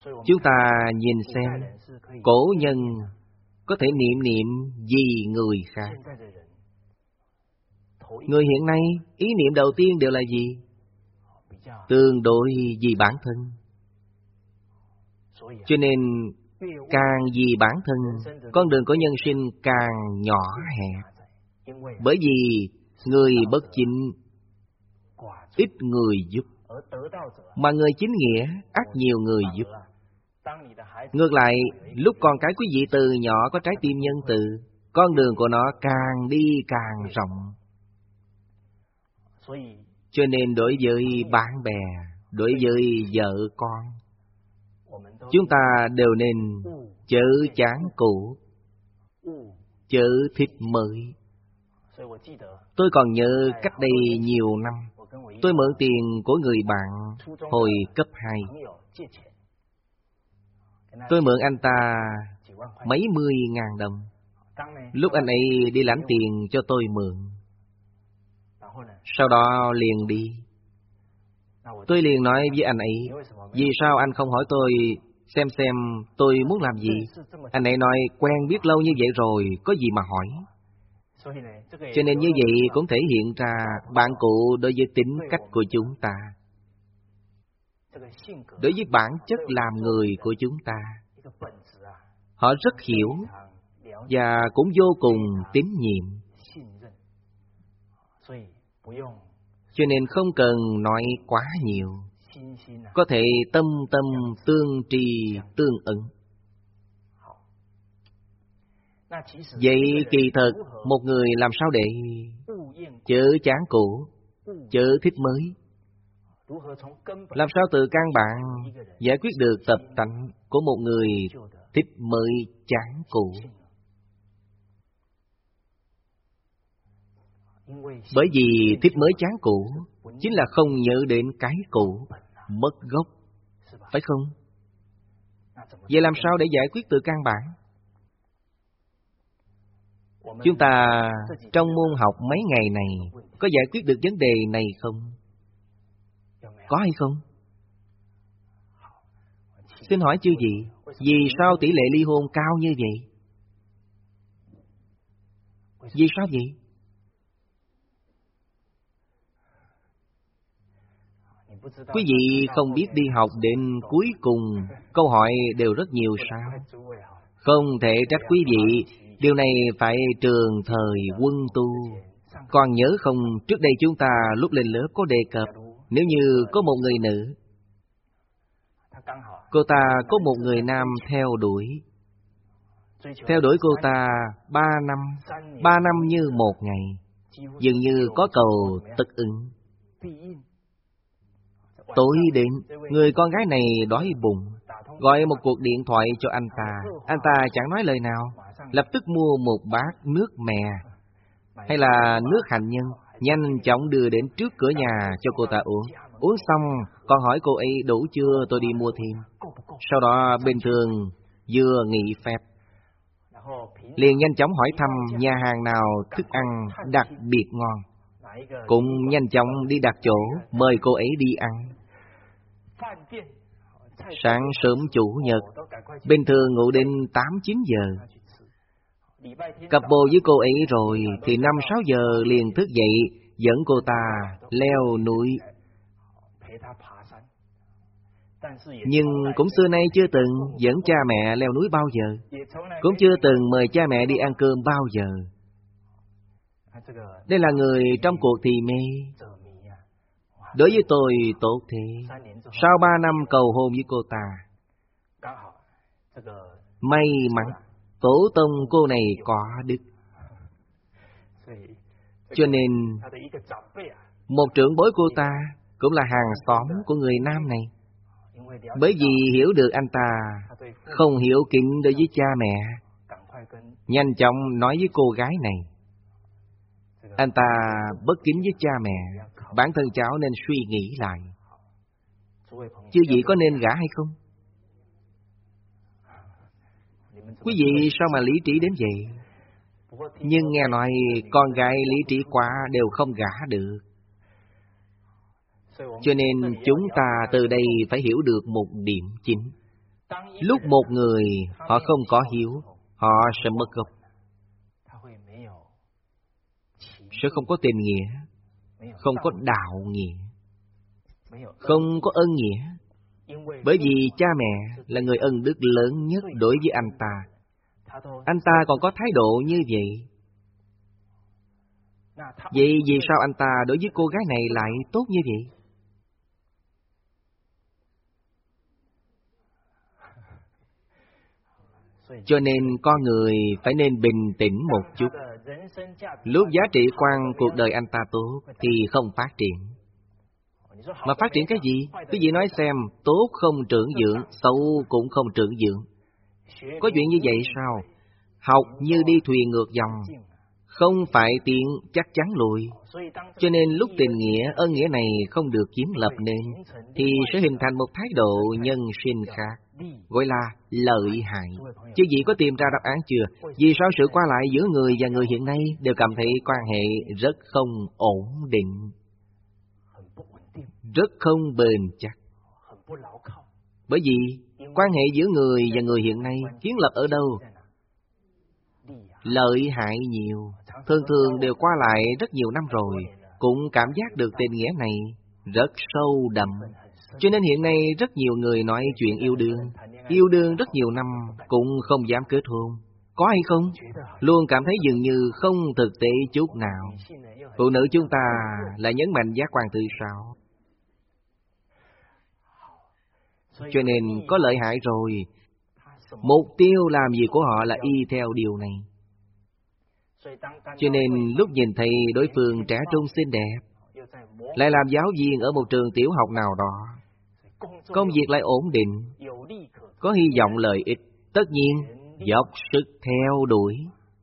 Chúng ta nhìn xem, cổ nhân có thể niệm vì người khác. Người hiện nay, ý niệm đầu tiên đều là gì? Tương đối vì bản thân. Cho nên, càng vì bản thân, con đường của nhân sinh càng nhỏ hẹp. Bởi vì người bất chính, ít người giúp, mà người chính nghĩa, ắt nhiều người giúp. Ngược lại, lúc con cái quý vị từ nhỏ có trái tim nhân từ, con đường của nó càng đi càng rộng. Cho nên đối với bạn bè, đối với vợ con, chúng ta đều nên chớ chán cũ, chớ thích mới. Tôi còn nhớ cách đây nhiều năm, tôi mượn tiền của người bạn hồi cấp 2. Tôi mượn anh ta mấy mươi ngàn đồng. Lúc anh ấy đi lãnh tiền cho tôi mượn, sau đó liền đi. Tôi liền nói với anh ấy, vì sao anh không hỏi tôi xem tôi muốn làm gì? Anh ấy nói, quen biết lâu như vậy rồi, có gì mà hỏi. Cho nên như vậy cũng thể hiện ra bạn cụ đối với tính cách của chúng ta, đối với bản chất làm người của chúng ta. Họ rất hiểu và cũng vô cùng tín nhiệm. Cho nên không cần nói quá nhiều, có thể tâm tâm tương trì tương ứng. Vậy kỳ thực, một người làm sao để chớ chán cũ, chớ thích mới? Làm sao từ căn bản giải quyết được tập tánh của một người thích mới chán cũ? Bởi vì thích mới chán cũ chính là không nhớ đến cái cũ, mất gốc, phải không? Vậy làm sao để giải quyết từ căn bản? Chúng ta trong môn học mấy ngày này có giải quyết được vấn đề này không? Có hay không? Xin hỏi chư vị, vì sao tỷ lệ ly hôn cao như vậy? Vì sao vậy? Quý vị không biết đi học đến cuối cùng, câu hỏi đều rất nhiều sao? Không thể trách quý vị, điều này phải trường thời quân tu. Còn nhớ không, trước đây chúng ta lúc lên lớp có đề cập, nếu như có một người nữ, cô ta có một người nam theo đuổi cô ta 3 năm, 3 năm như một ngày, dường như có cầu tất ứng. Tối đến, người con gái này đói bụng, gọi một cuộc điện thoại cho anh ta chẳng nói lời nào, lập tức mua một bát nước mè hay là nước hạnh nhân, nhanh chóng đưa đến trước cửa nhà cho cô ta uống. Uống xong, còn hỏi cô ấy đủ chưa, tôi đi mua thêm. Sau đó bình thường vừa nghỉ phép, liền nhanh chóng hỏi thăm nhà hàng nào thức ăn đặc biệt ngon, cũng nhanh chóng đi đặt chỗ mời cô ấy đi ăn. Sáng sớm Chủ nhật, bình thường ngủ đến 8-9 giờ. Cặp bồ với cô ấy rồi thì 5-6 giờ liền thức dậy, dẫn cô ta leo núi. Nhưng cũng xưa nay chưa từng dẫn cha mẹ leo núi bao giờ, cũng chưa từng mời cha mẹ đi ăn cơm bao giờ. Đây là người trong cuộc thì mê. Đối với tôi tốt thế. Sau 3 năm cầu hôn với cô ta, may mắn tổ tông cô này có đức. Cho nên một trưởng bối cô ta cũng là hàng xóm của người nam này. Bởi vì hiểu được anh ta không hiểu kính đối với cha mẹ, nhanh chóng nói với cô gái này, anh ta bất kính với cha mẹ, bản thân cháu nên suy nghĩ lại. Chư vị có nên gả hay không? Quý vị sao mà lý trí đến vậy? Nhưng nghe nói con gái lý trí quá đều không gả được. Cho nên chúng ta từ đây phải hiểu được một điểm chính. Lúc một người họ không có hiếu, họ sẽ mất gốc, sẽ không có tình nghĩa, không có đạo nghĩa, không có ân nghĩa. Bởi vì cha mẹ là người ân đức lớn nhất đối với anh ta. Anh ta còn có thái độ như vậy. Vậy vì sao anh ta đối với cô gái này lại tốt như vậy? Cho nên con người phải nên bình tĩnh một chút. Lúc giá trị quan cuộc đời anh ta tốt thì không phát triển. Mà phát triển cái gì? Quý vị nói xem, tốt không trưởng dưỡng, xấu cũng không trưởng dưỡng. Có chuyện như vậy sao? Học như đi thuyền ngược dòng, không phải tiến chắc chắn lùi. Cho nên lúc tình nghĩa, ân nghĩa này không được chiếm lập nên, thì sẽ hình thành một thái độ nhân sinh khác, gọi là lợi hại. Chứ gì có tìm ra đáp án chưa? Vì sao sự qua lại giữa người và người hiện nay đều cảm thấy quan hệ rất không ổn định, rất không bền chắc? Bởi vì quan hệ giữa người và người hiện nay kiến lập ở đâu? Lợi hại nhiều. Thường thường đều qua lại rất nhiều năm rồi, cũng cảm giác được tình nghĩa này rất sâu đậm. Cho nên hiện nay rất nhiều người nói chuyện yêu đương rất nhiều năm cũng không dám kết hôn. Có hay không? Luôn cảm thấy dường như không thực tế chút nào. Phụ nữ chúng ta là nhấn mạnh giác quan từ sao? Cho nên có lợi hại rồi. Mục tiêu làm gì của họ là y theo điều này. Cho nên lúc nhìn thấy đối phương trẻ trung xinh đẹp, lại làm giáo viên ở một trường tiểu học nào đó, công việc lại ổn định, có hy vọng lợi ích, tất nhiên dốc sức theo đuổi.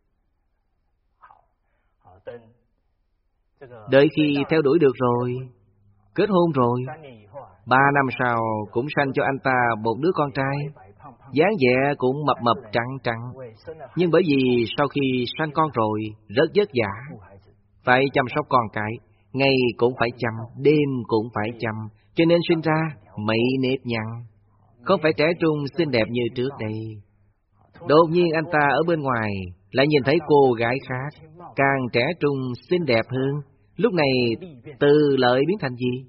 Đợi khi theo đuổi được rồi, kết hôn rồi, 3 năm sau cũng sanh cho anh ta một đứa con trai, dáng vẻ cũng mập mập trắng trắng. Nhưng bởi vì sau khi sanh con rồi, rất vất vả, phải chăm sóc con cái, ngày cũng phải chăm, đêm cũng phải chăm, cho nên sinh ra mấy nếp nhăn, không phải trẻ trung xinh đẹp như trước đây. Đột nhiên anh ta ở bên ngoài lại nhìn thấy cô gái khác, càng trẻ trung xinh đẹp hơn. Lúc này từ lợi biến thành gì?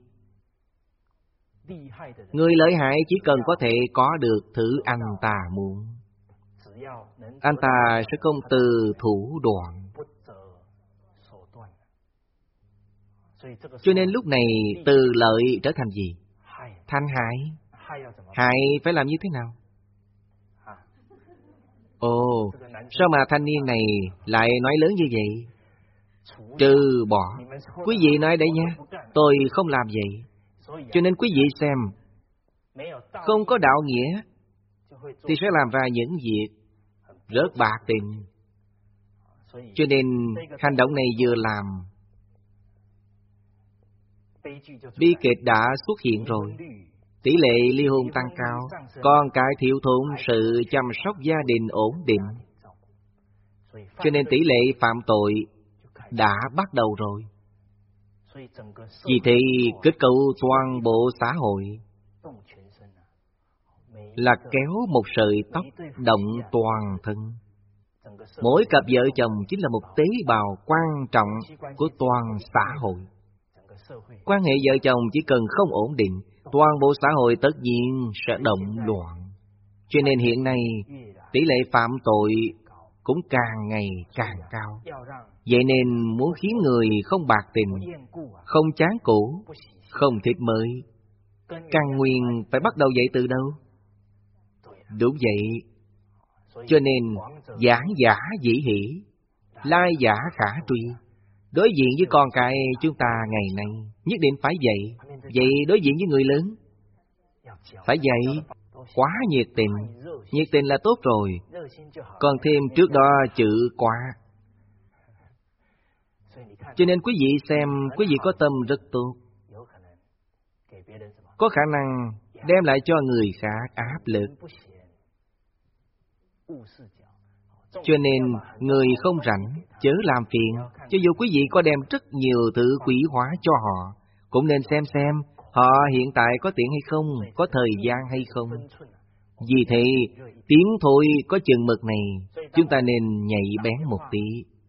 Người lợi hại chỉ cần có thể có được thứ anh ta muốn, anh ta sẽ không từ thủ đoạn. Cho nên lúc này từ lợi trở thành gì? Thành hại. Hại phải làm như thế nào? Ồ, sao mà thanh niên này lại nói lớn như vậy? Trừ bỏ. Quý vị nói đấy nha, tôi không làm vậy. Cho nên quý vị xem, không có đạo nghĩa thì sẽ làm ra những việc rất bạc tình. Cho nên hành động này vừa làm, bi kịch đã xuất hiện rồi. Tỷ lệ ly hôn tăng cao, con cái thiếu thốn sự chăm sóc gia đình ổn định. Cho nên tỷ lệ phạm tội đã bắt đầu rồi. Vì thế kết cấu toàn bộ xã hội là kéo một sợi tóc động toàn thân. Mỗi cặp vợ chồng chính là một tế bào quan trọng của toàn xã hội. Quan hệ vợ chồng chỉ cần không ổn định, toàn bộ xã hội tất nhiên sẽ động loạn. Cho nên hiện nay tỷ lệ phạm tội cũng càng ngày càng cao. Vậy nên muốn khiến người không bạc tình, không chán cũ, không thích mới, căn nguyên phải bắt đầu dậy từ đâu? Đúng vậy. Cho nên giảng giả dĩ hỷ, lai giả khả truy. Đối diện với con cái chúng ta ngày nay nhất định phải dạy. Vậy đối diện với người lớn phải dạy. Quá nhiệt tình. Nhiệt tình là tốt rồi, còn thêm trước đó chữ quá. Cho nên quý vị xem, quý vị có tâm rất tốt, có khả năng đem lại cho người khác áp lực. Cho nên người không rảnh chớ làm phiền. Cho dù quý vị có đem rất nhiều thứ quý hóa cho họ, cũng nên xem họ hiện tại có tiện hay không, có thời gian hay không. Vì thế, tiếng thôi có chừng mực này, chúng ta nên nhạy bén một tí.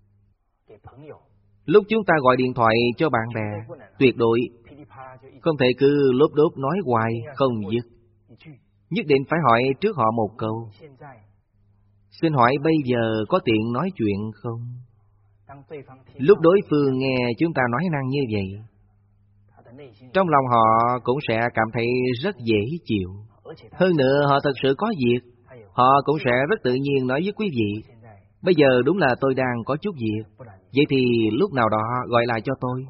Lúc chúng ta gọi điện thoại cho bạn bè, tuyệt đối không thể cứ lốp đốp nói hoài không dứt. Nhất định phải hỏi trước họ một câu: xin hỏi bây giờ có tiện nói chuyện không? Lúc đối phương nghe chúng ta nói năng như vậy, trong lòng họ cũng sẽ cảm thấy rất dễ chịu. Hơn nữa họ thật sự có việc, họ cũng sẽ rất tự nhiên nói với quý vị: bây giờ đúng là tôi đang có chút việc, vậy thì lúc nào đó gọi lại cho tôi.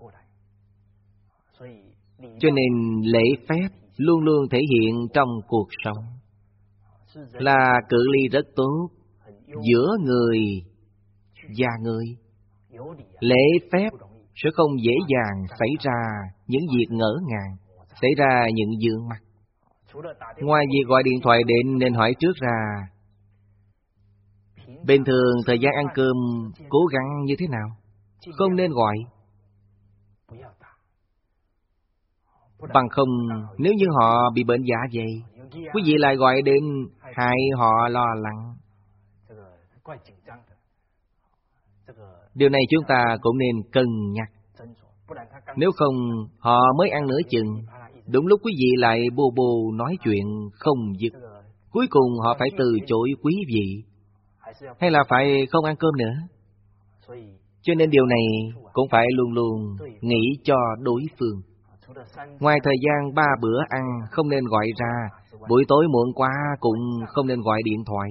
Cho nên lễ phép luôn luôn thể hiện trong cuộc sống là cự ly rất tốt giữa người và người. Lễ phép sẽ không dễ dàng xảy ra những việc ngỡ ngàng, xảy ra những vướng mắc. Ngoài việc gọi điện thoại đến nên hỏi trước ra, bình thường thời gian ăn cơm cố gắng như thế nào? Không nên gọi. Bằng không, nếu như họ bị bệnh dạ dày, quý vị lại gọi đến hại họ lo lắng. Điều này chúng ta cũng nên cân nhắc. Nếu không, họ mới ăn nửa chừng, đúng lúc quý vị lại bô bô nói chuyện không dứt, cuối cùng họ phải từ chối quý vị, hay là phải không ăn cơm nữa. Cho nên điều này cũng phải luôn luôn nghĩ cho đối phương. Ngoài thời gian 3 bữa ăn không nên gọi ra, buổi tối muộn quá cũng không nên gọi điện thoại.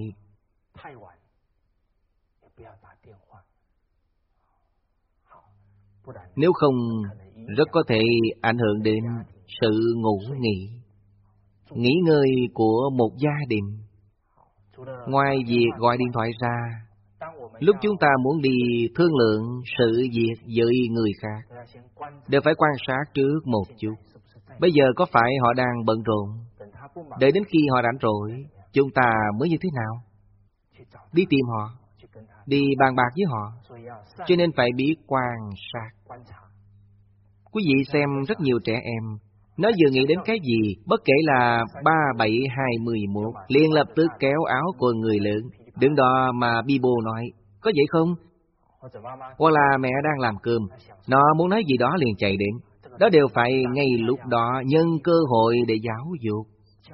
Nếu không, rất có thể ảnh hưởng đến sự ngủ nghỉ ngơi của một gia đình. Ngoài việc gọi điện thoại ra, lúc chúng ta muốn đi thương lượng sự việc với người khác, đều phải quan sát trước một chút. Bây giờ có phải họ đang bận rộn? Đợi đến khi họ rảnh rồi, chúng ta mới như thế nào? Đi tìm họ, đi bàn bạc với họ. Cho nên phải biết quan sát. Quý vị xem rất nhiều trẻ em, nó vừa nghĩ đến cái gì, bất kể là 3, 7 hay 11, liền lập tức kéo áo của người lớn, đứng đó mà bi bô nói: có vậy không? Hoặc là mẹ đang làm cơm, nó muốn nói gì đó liền chạy đến. Đó đều phải ngay lúc đó nhân cơ hội để giáo dục.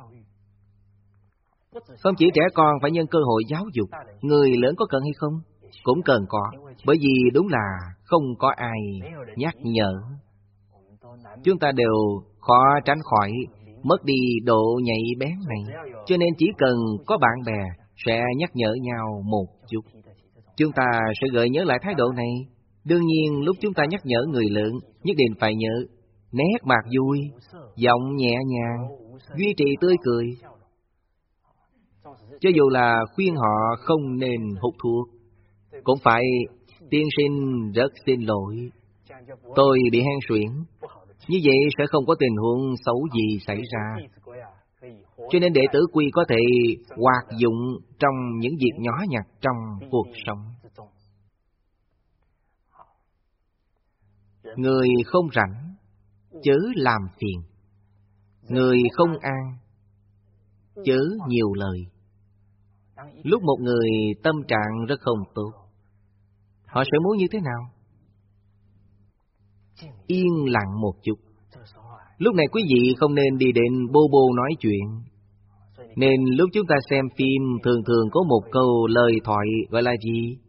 Không chỉ trẻ con phải nhân cơ hội giáo dục, người lớn có cần hay không? Cũng cần có. Bởi vì đúng là không có ai nhắc nhở. Chúng ta đều khó tránh khỏi mất đi độ nhạy bén này. Cho nên chỉ cần có bạn bè sẽ nhắc nhở nhau một chút, chúng ta sẽ gợi nhớ lại thái độ này. Đương nhiên lúc chúng ta nhắc nhở người lớn, nhất định phải nhớ nét mặt vui, giọng nhẹ nhàng, duy trì tươi cười. Cho dù là khuyên họ không nên hút thuốc, cũng phải: tiên sinh rất xin lỗi, tôi bị hen suyễn. Như vậy sẽ không có tình huống xấu gì xảy ra. Cho nên đệ tử quy có thể hoạt dụng trong những việc nhỏ nhặt trong cuộc sống. Người không rảnh chớ làm phiền, người không an chớ nhiều lời. Lúc một người tâm trạng rất không tốt, họ sẽ muốn như thế nào? Yên lặng một chút. Lúc này quý vị không nên đi đến bô bô nói chuyện. Nên lúc chúng ta xem phim thường thường có một câu lời thoại gọi là gì?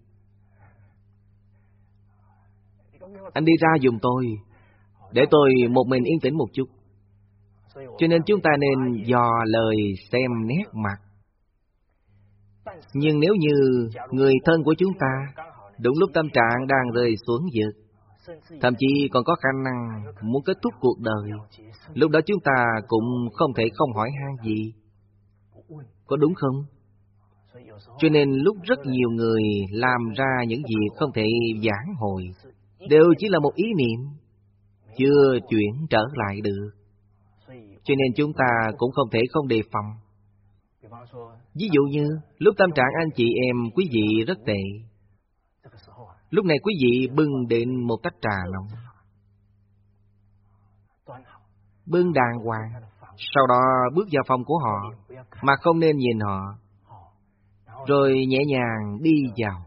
Anh đi ra giùm tôi, để tôi một mình yên tĩnh một chút. Cho nên chúng ta nên dò lời xem nét mặt. Nhưng nếu như người thân của chúng ta đúng lúc tâm trạng đang rơi xuống vực, thậm chí còn có khả năng muốn kết thúc cuộc đời, lúc đó chúng ta cũng không thể không hỏi han gì. Có đúng không? Cho nên lúc rất nhiều người làm ra những việc không thể vãn hồi, đều chỉ là một ý niệm, chưa chuyển trở lại được. Cho nên chúng ta cũng không thể không đề phòng. Ví dụ như lúc tâm trạng anh chị em quý vị rất tệ, lúc này quý vị bưng đến một tách trà nóng, bưng đàng hoàng, Sau đó bước vào phòng của họ, mà không nên nhìn họ, rồi nhẹ nhàng đi vào.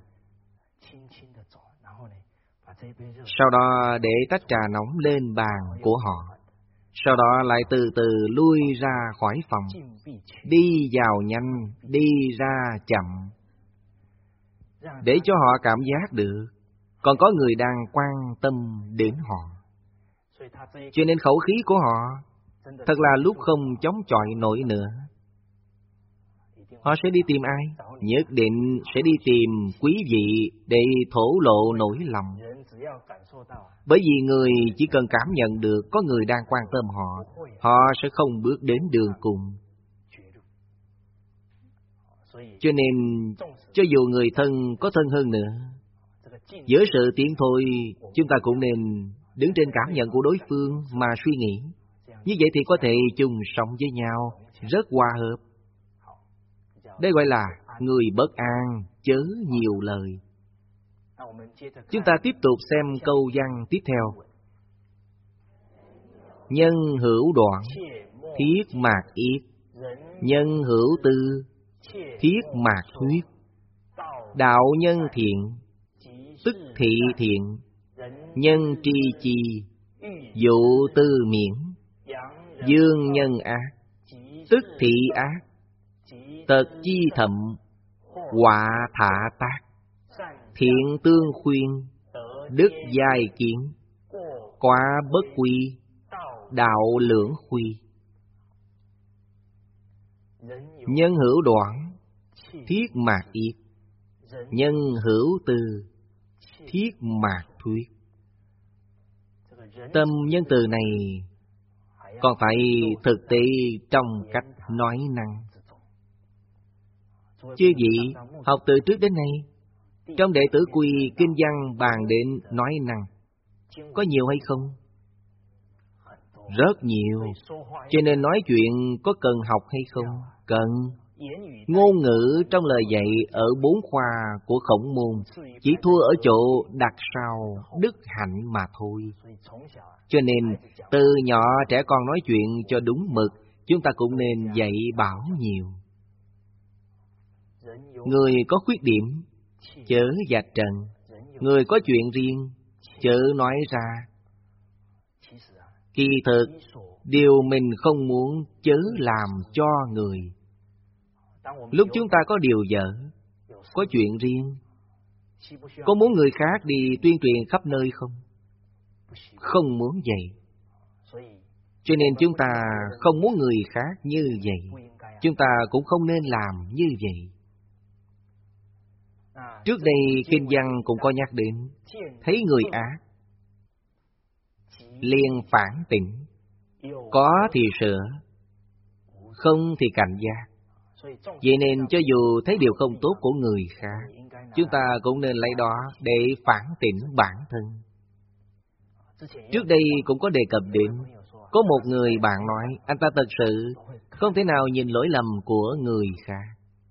Sau đó để tách trà nóng lên bàn của họ. Sau đó lại từ từ lui ra khỏi phòng. Đi vào nhanh, đi ra chậm, để cho họ cảm giác được còn có người đang quan tâm đến họ. Cho nên khẩu khí của họ thật là lúc không chống chọi nổi nữa. Họ sẽ đi tìm ai? Nhất định sẽ đi tìm quý vị để thổ lộ nỗi lòng. Bởi vì người chỉ cần cảm nhận được có người đang quan tâm họ, họ sẽ không bước đến đường cùng. Cho nên, cho dù người thân có thân hơn nữa, giữa sự tiến thôi, chúng ta cũng nên đứng trên cảm nhận của đối phương mà suy nghĩ. Như vậy thì có thể chung sống với nhau rất hòa hợp. Đây gọi là người bất an, chớ nhiều lời. Chúng ta tiếp tục xem câu văn tiếp theo. Nhân hữu đoạn, thiết mạc yết. Nhân hữu tư, thiết mạc thuyết. Đạo nhân thiện, tức thị thiện. Nhân tri chi, dụ tư miễn. Dương nhân ác, tức thị ác. Tật chi thậm, họa thạ tác. Thiện tương khuyên, đức giai kiến. Quá bất quy, đạo lưỡng khuy. Nhân hữu đoạn, thiết mạc yết. Nhân hữu tư, thiết mạc thuyết. Tâm nhân từ này còn phải thực tế trong cách nói năng. Chư vị học từ trước đến nay, trong đệ tử quy kinh văn bàn đến nói năng, có nhiều hay không? Rất nhiều. Cho nên nói chuyện có cần học hay không? Cần. Ngôn ngữ trong lời dạy ở 4 khoa của Khổng Môn chỉ thua ở chỗ đặt sau đức hạnh mà thôi. Cho nên từ nhỏ trẻ con nói chuyện cho đúng mực, chúng ta cũng nên dạy bảo nhiều. Người có khuyết điểm, chớ vạch trần. Người có chuyện riêng, chớ nói ra. Kỳ thực, điều mình không muốn chớ làm cho người. Lúc chúng ta có điều dở, có chuyện riêng, có muốn người khác đi tuyên truyền khắp nơi không? Không muốn vậy. Cho nên chúng ta không muốn người khác như vậy. Chúng ta cũng không nên làm như vậy. Trước đây kinh văn cũng có nhắc đến, thấy người ác liền phản tỉnh, có thì sửa, không thì cảnh giác. Vậy nên cho dù thấy điều không tốt của người khác, chúng ta cũng nên lấy đó để phản tỉnh bản thân. Trước đây cũng có đề cập đến, có một người bạn nói anh ta thật sự không thể nào nhìn lỗi lầm của người khác.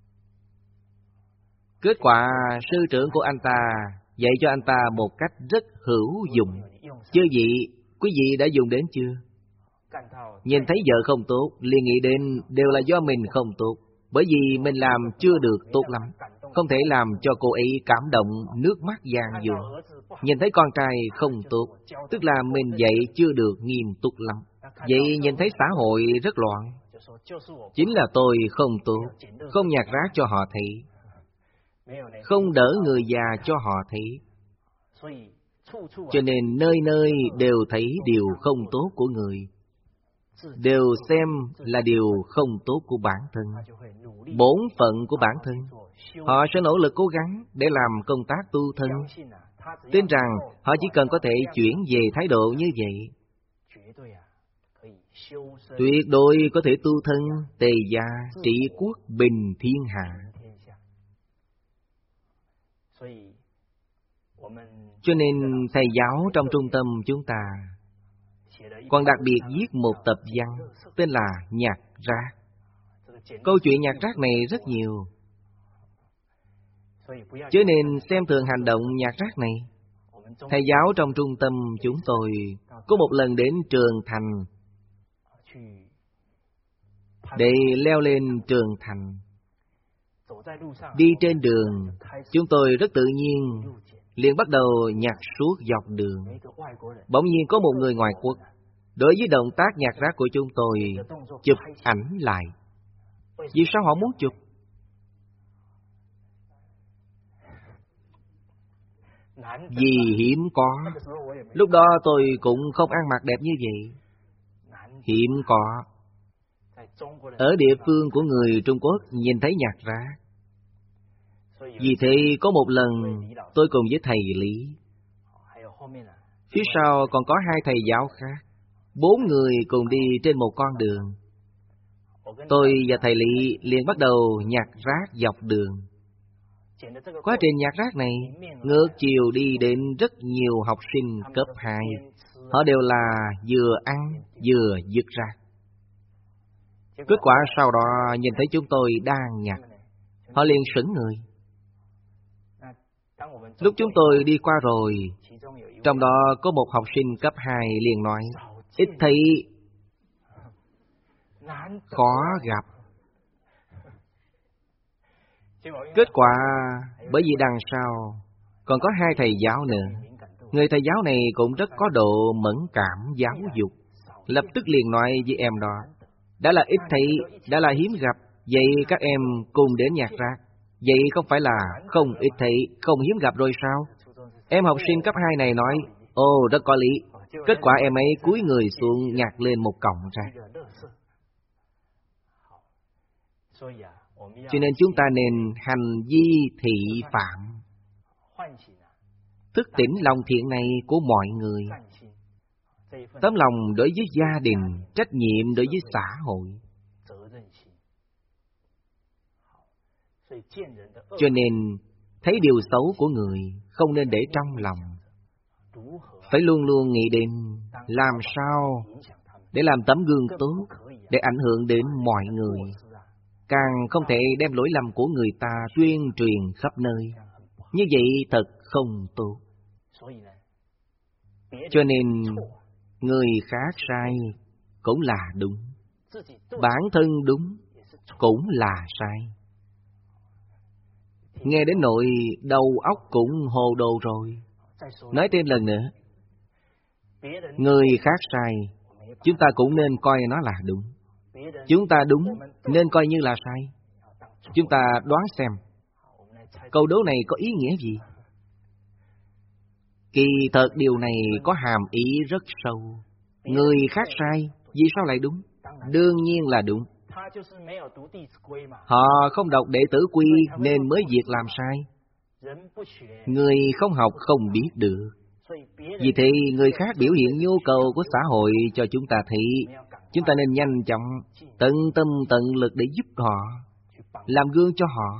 Kết quả sư trưởng của anh ta dạy cho anh ta một cách rất hữu dụng. Chư vị, quý vị đã dùng đến chưa? Nhìn thấy vợ không tốt, liền nghĩ đến đều là do mình không tốt, bởi vì mình làm chưa được tốt lắm, không thể làm cho cô ấy cảm động, nước mắt giàn giụa. Nhìn thấy con trai không tốt, tức là mình dạy chưa được nghiêm túc lắm. Vậy nhìn thấy xã hội rất loạn, chính là tôi không tốt, không nhặt rác cho họ thấy, không đỡ người già cho họ thấy. Cho nên nơi nơi đều thấy điều không tốt của người, đều xem là điều không tốt của bản thân, bổn phận của bản thân. Họ sẽ nỗ lực cố gắng để làm công tác tu thân. Tin rằng họ chỉ cần có thể chuyển về thái độ như vậy, tuyệt đối có thể tu thân, tề gia, trị quốc, bình thiên hạ. Cho nên thầy giáo trong trung tâm chúng ta còn đặc biệt viết một tập văn tên là Nhặt Rác. Câu chuyện nhặt rác này rất nhiều, cho nên xem thường hành động nhặt rác này. Thầy giáo trong trung tâm chúng tôi có một lần đến Trường Thành để leo lên tường thành. Đi trên đường, chúng tôi rất tự nhiên liền bắt đầu nhặt suốt dọc đường. Bỗng nhiên có một người ngoài quốc đối với động tác nhặt rác của chúng tôi chụp ảnh lại. Vì sao họ muốn chụp? Vì hiếm có. Lúc đó tôi cũng không ăn mặc đẹp như vậy. Hiếm có. Ở địa phương của người Trung Quốc nhìn thấy nhặt rác. Vì thế có một lần tôi cùng với thầy Lý. Phía sau còn có 2 thầy giáo khác. 4 người cùng đi trên một con đường. Tôi và thầy Lý liền bắt đầu nhặt rác dọc đường. Quá trình nhặt rác này, ngược chiều đi đến rất nhiều học sinh cấp 2. Họ đều là vừa ăn vừa vứt rác. Kết quả sau đó nhìn thấy chúng tôi đang nhặt, họ liền sững người. Lúc chúng tôi đi qua rồi, trong đó có một học sinh cấp 2 liền nói, ít thấy, khó gặp. Kết quả, bởi vì đằng sau còn có 2 thầy giáo nữa. Người thầy giáo này cũng rất có độ mẫn cảm giáo dục. Lập tức liền nói với em đó, đã là ít thấy, đã là hiếm gặp, vậy các em cùng đến nhặt rác. Vậy không phải là không ít thấy, không hiếm gặp rồi sao? Em học sinh cấp 2 này nói, ồ, rất có lý. Kết quả em ấy cúi người xuống nhặt lên một cọng rác. Cho nên chúng ta nên hành vi thị phạm, thức tỉnh lòng thiện này của mọi người. Tấm lòng đối với gia đình, trách nhiệm đối với xã hội. Cho nên, thấy điều xấu của người không nên để trong lòng. Phải luôn luôn nghĩ đến làm sao để làm tấm gương tốt, để ảnh hưởng đến mọi người. Càng không thể đem lỗi lầm của người ta tuyên truyền khắp nơi. Như vậy thật không tốt. Cho nên, người khác sai cũng là đúng. Bản thân đúng cũng là sai. Nghe đến nỗi đầu óc cũng hồ đồ rồi. Nói thêm lần nữa, người khác sai, chúng ta cũng nên coi nó là đúng. Chúng ta đúng nên coi như là sai. Chúng ta đoán xem, câu đố này có ý nghĩa gì? Kỳ thật điều này có hàm ý rất sâu. Người khác sai, vì sao lại đúng? Đương nhiên là đúng. Họ không đọc Đệ Tử Quy nên mới việc làm sai. Người không học không biết được. Vì thế người khác biểu hiện nhu cầu của xã hội cho chúng ta thấy, chúng ta nên nhanh chóng, tận tâm tận lực để giúp họ, làm gương cho họ.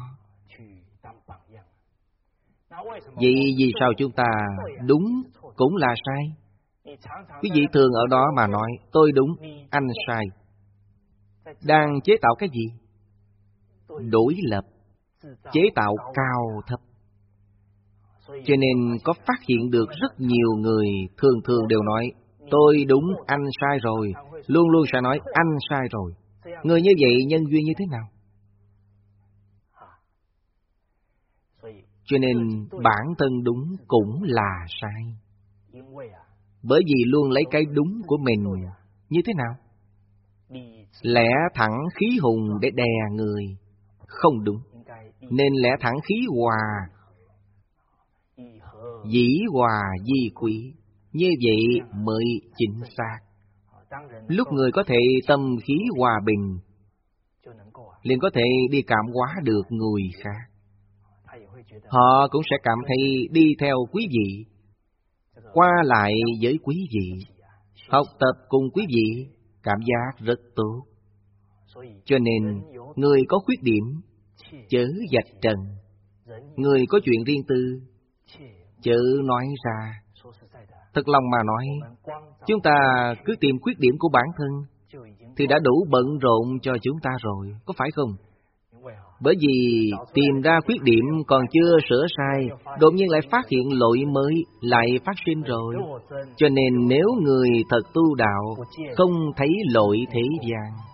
Vậy vì sao chúng ta đúng cũng là sai? Quý vị thường ở đó mà nói, tôi đúng, anh sai. Đang chế tạo cái gì? Đối lập, chế tạo cao thấp. Cho nên có phát hiện được rất nhiều người thường đều nói, tôi đúng, anh sai rồi. Luôn luôn sẽ nói, anh sai rồi. Người như vậy nhân duyên như thế nào? Cho nên bản thân đúng cũng là sai. Bởi vì luôn lấy cái đúng của mình như thế nào? Lẽ thẳng khí hùng để đè người. Không đúng. Nên lẽ thẳng khí hòa, dĩ hòa vi quý. Như vậy mới chính xác. Lúc người có thể tâm khí hòa bình, liền có thể đi cảm hóa được người khác. Họ cũng sẽ cảm thấy đi theo quý vị, qua lại với quý vị, học tập cùng quý vị, cảm giác rất tốt. Cho nên, người có khuyết điểm, chớ vạch trần. Người có chuyện riêng tư, chớ nói ra. Thật lòng mà nói, chúng ta cứ tìm khuyết điểm của bản thân thì đã đủ bận rộn cho chúng ta rồi, có phải không? Bởi vì tìm ra khuyết điểm còn chưa sửa sai, đột nhiên lại phát hiện lỗi mới, lại phát sinh rồi. Cho nên nếu người thật tu đạo, không thấy lỗi thế gian,